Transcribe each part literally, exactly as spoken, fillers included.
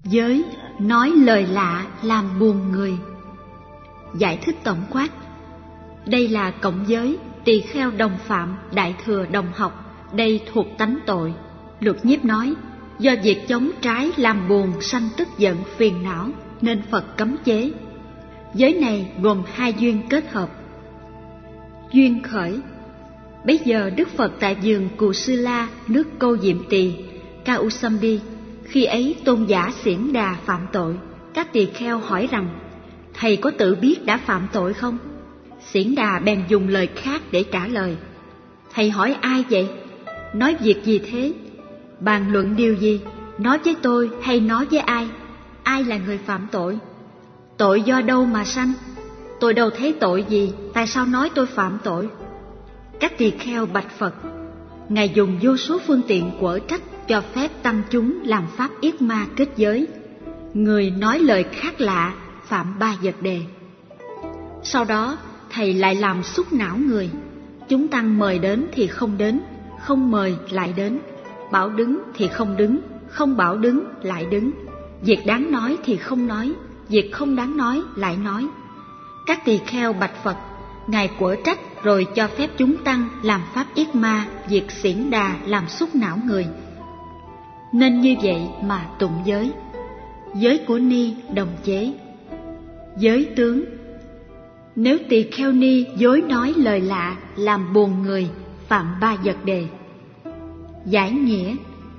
Giới nói lời lạ làm buồn người. Giải thích tổng quát. Đây là cộng giới, tỳ kheo đồng phạm, đại thừa đồng học, đây thuộc tánh tội. Lục Nhiếp nói, do việc chống trái làm buồn sanh tức giận phiền não nên Phật cấm chế. Giới này gồm hai duyên kết hợp. Duyên khởi. Bấy giờ Đức Phật tại vườn Cù Sư La, nước Câu Diệm Tỳ, Kausambi. Khi ấy tôn giả Xiển Đà phạm tội. Các tỳ kheo hỏi rằng, thầy có tự biết đã phạm tội không? Xiển Đà bèn dùng lời khác để trả lời. Thầy hỏi ai vậy? Nói việc gì thế? Bàn luận điều gì? Nói với tôi hay nói với ai? Ai là người phạm tội? Tội do đâu mà sanh? Tôi đâu thấy tội gì, tại sao nói tôi phạm tội? Các tỳ kheo bạch Phật. Ngài dùng vô số phương tiện quở trách cho phép tăng chúng làm pháp yết ma kết giới. Người nói lời khác lạ phạm ba vật đề. Sau đó thầy lại làm xúc não người. Chúng tăng mời đến thì không đến, không mời lại đến, bảo đứng thì không đứng, không bảo đứng lại đứng, việc đáng nói thì không nói, việc không đáng nói lại nói. Các tỳ kheo bạch Phật. Ngài quở trách rồi cho phép chúng tăng làm pháp yết ma việc Xiển Đà làm xúc não người. Nên như vậy mà tụng giới. Giới của Ni đồng chế. Giới tướng. Nếu tỳ kheo Ni dối nói lời lạ làm buồn người, phạm ba vật đề. Giải nghĩa.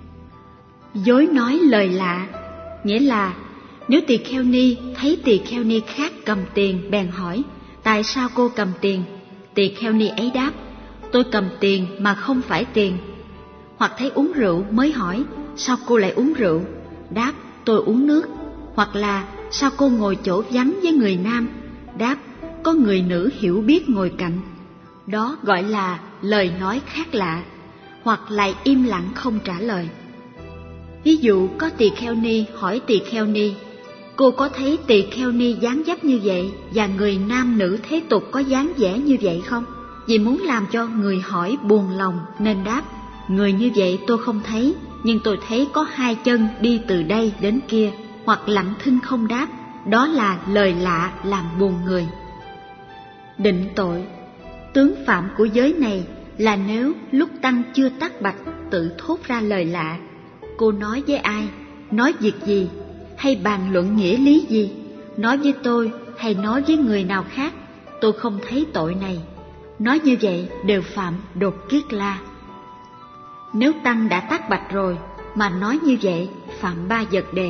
Dối nói lời lạ nghĩa là nếu tỳ kheo Ni thấy tỳ kheo Ni khác cầm tiền bèn hỏi, tại sao cô cầm tiền? Tỳ kheo Ni ấy đáp, tôi cầm tiền mà không phải tiền. Hoặc thấy uống rượu mới hỏi, sao cô lại uống rượu? Đáp, tôi uống nước. Hoặc là, sao cô ngồi chỗ vắng với người nam? Đáp, có người nữ hiểu biết ngồi cạnh. Đó gọi là lời nói khác lạ. Hoặc lại im lặng không trả lời. Ví dụ có tỳ kheo Ni hỏi tỳ kheo Ni, cô có thấy tỳ kheo Ni dáng dấp như vậy và người nam nữ thế tục có dáng vẻ như vậy không? Vì muốn làm cho người hỏi buồn lòng nên đáp, người như vậy tôi không thấy, nhưng tôi thấy có hai chân đi từ đây đến kia. Hoặc lặng thinh không đáp, đó là lời lạ làm buồn người. Định tội. Tướng phạm của giới này là nếu lúc tăng chưa tắc bạch tự thốt ra lời lạ. Cô nói với ai? Nói việc gì? Hay bàn luận nghĩa lý gì? Nói với tôi hay nói với người nào khác? Tôi không thấy tội này. Nói như vậy đều phạm đột kiết la. Nếu tăng đã tắc bạch rồi mà nói như vậy phạm ba vật đề.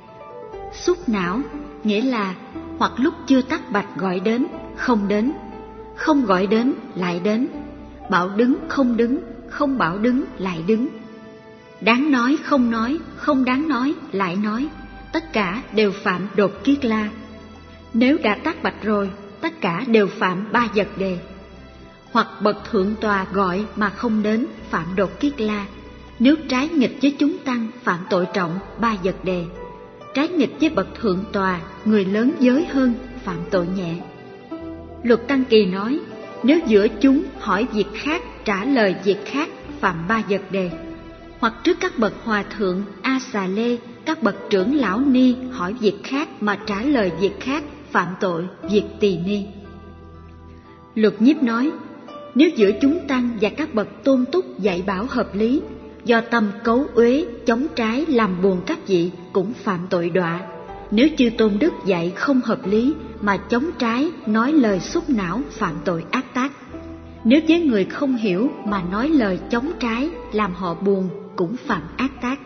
Xúc não nghĩa là hoặc lúc chưa tắc bạch gọi đến, không đến, không gọi đến lại đến, bảo đứng không đứng, không bảo đứng lại đứng, đáng nói không nói, không đáng nói lại nói, tất cả đều phạm đột kiết la. Nếu đã tắc bạch rồi, tất cả đều phạm ba vật đề. Hoặc bậc thượng tòa gọi mà không đến, phạm đột kiết la. Nếu trái nghịch với chúng tăng, phạm tội trọng ba vật đề. Trái nghịch với bậc thượng tòa, người lớn giới hơn, phạm tội nhẹ. Luật Tăng Kỳ nói, nếu giữa chúng hỏi việc khác, trả lời việc khác, phạm ba vật đề. Hoặc trước các bậc hòa thượng, A Xà Lê, các bậc trưởng lão Ni hỏi việc khác mà trả lời việc khác, phạm tội việc tỳ ni. Luật Nhiếp nói, nếu giữa chúng tăng và các bậc tôn túc dạy bảo hợp lý, do tâm cấu uế, chống trái làm buồn các vị cũng phạm tội đọa. Nếu chư tôn đức dạy không hợp lý mà chống trái nói lời xúc não, phạm tội ác tác. Nếu với người không hiểu mà nói lời chống trái làm họ buồn cũng phạm ác tác.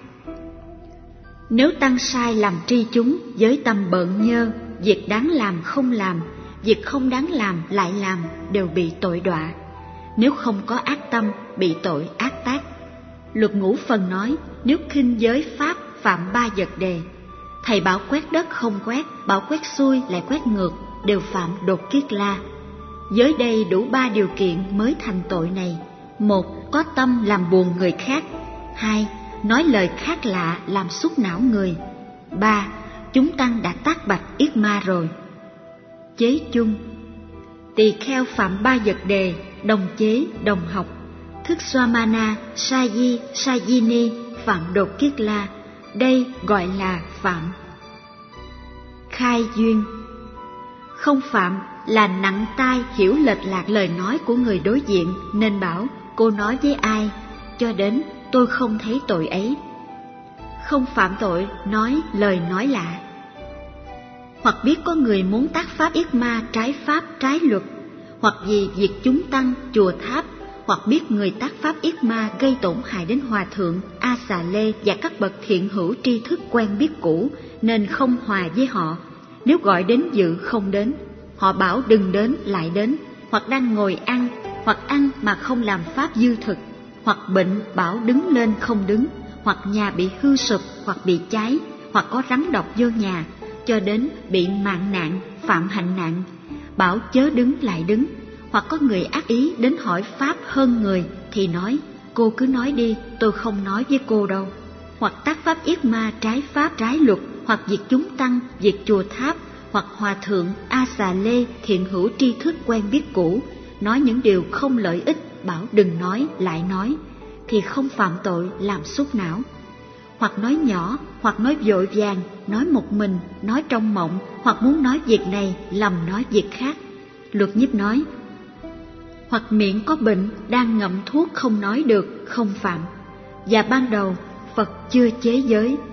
Nếu tăng sai làm tri chúng với tâm bợn nhơ, việc đáng làm không làm, việc không đáng làm lại làm đều bị tội đọa. Nếu không có ác tâm bị tội ác tác. Luật Ngũ Phần nói, nếu khinh giới pháp phạm ba vật đề. Thầy bảo quét đất không quét, bảo quét xuôi lại quét ngược, đều phạm đột kiết la. Giới đây đủ ba điều kiện mới thành tội này. Một, có tâm làm buồn người khác. Hai, nói lời khác lạ làm xúc não người. Ba, chúng tăng đã tác bạch yết ma rồi. Chế chung. Tỳ kheo phạm ba vật đề, đồng chế, đồng học. Thức Swamana, Saji, Sajini phạm đột kiết la. đây gọi là phạm. Khai duyên. Không phạm là nặng tai hiểu lệch lạc lời nói của người đối diện, nên bảo cô nói với ai, cho đến tôi không thấy tội ấy. Không phạm tội nói lời nói lạ. Hoặc biết có người muốn tác pháp yết ma trái pháp trái luật, hoặc vì việc chúng tăng, chùa tháp, hoặc biết người tác pháp yết ma gây tổn hại đến hòa thượng, A Xà Lê và các bậc thiện hữu tri thức quen biết cũ, nên không hòa với họ. Nếu gọi đến dự không đến, họ bảo đừng đến lại đến, hoặc đang ngồi ăn, hoặc ăn mà không làm pháp dư thực, hoặc bệnh bảo đứng lên không đứng, hoặc nhà bị hư sụp, hoặc bị cháy, hoặc có rắn độc vô nhà, cho đến bị mạng nạn, phạm hạnh nạn, bảo chớ đứng lại đứng. Hoặc có người ác ý đến hỏi pháp hơn người thì nói, cô cứ nói đi, tôi không nói với cô đâu. Hoặc tác pháp yết ma trái pháp trái luật, hoặc việc chúng tăng, việc chùa tháp, hoặc hòa thượng, A Xà Lê, thiện hữu tri thức quen biết cũ, nói những điều không lợi ích, bảo đừng nói lại nói, thì không phạm tội làm xúc não. Hoặc nói nhỏ, hoặc nói vội vàng, nói một mình, nói trong mộng, hoặc muốn nói việc này, lầm nói việc khác. Luật Nhiếp nói, hoặc miệng có bệnh, đang ngậm thuốc không nói được, không phạm. Và ban đầu, Phật chưa chế giới,